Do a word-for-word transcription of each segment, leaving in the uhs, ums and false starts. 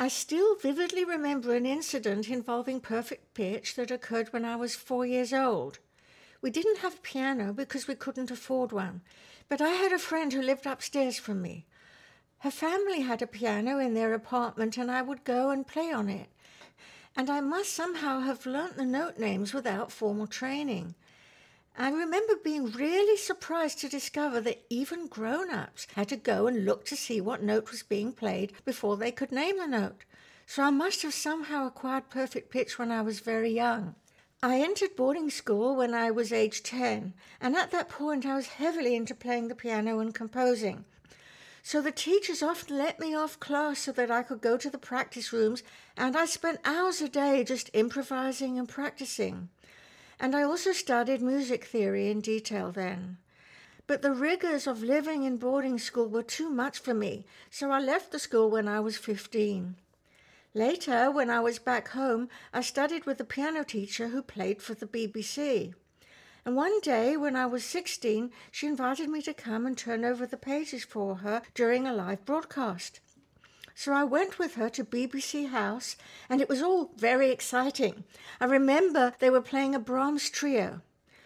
I still vividly remember an incident involving perfect pitch that occurred when I was four years old. We didn't have a piano because we couldn't afford one, but I had a friend who lived upstairs from me. Her family had a piano in their apartment and I would go and play on it. And I must somehow have learnt the note names without formal training. I remember being really surprised to discover that even grown-ups had to go and look to see what note was being played before they could name the note. So I must have somehow acquired perfect pitch when I was very young. I entered boarding school when I was age ten, and at that point I was heavily into playing the piano and composing. So the teachers often let me off class so that I could go to the practice rooms, and I spent hours a day just improvising and practicing. And I also studied music theory in detail then. But the rigors of living in boarding school were too much for me, so I left the school when I was fifteen. Later, when I was back home, I studied with a piano teacher who played for the B B C. And one day, when I was sixteen, she invited me to come and turn over the pages for her during a live broadcast. So I went with her to B B C House, and it was all very exciting. I remember they were playing a Brahms trio.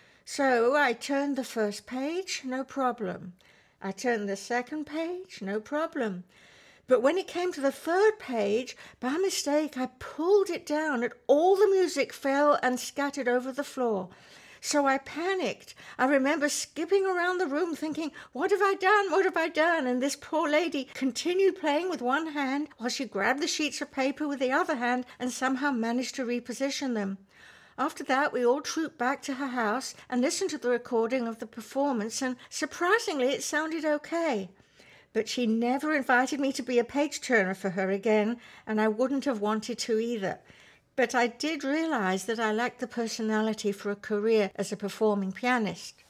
So I turned the first page, no problem. I turned the second page, no problem. But when it came to the third page, by mistake, I pulled it down and all the music fell and scattered over the floor. So I panicked. I remember skipping around the room thinking, what have I done? What have I done? And this poor lady continued playing with one hand while she grabbed the sheets of paper with the other hand and somehow managed to reposition them. After that, we all trooped back to her house and listened to the recording of the performance, and surprisingly, it sounded okay. But she never invited me to be a page-turner for her again, and I wouldn't have wanted to either. But I did realize that I lacked the personality for a career as a performing pianist.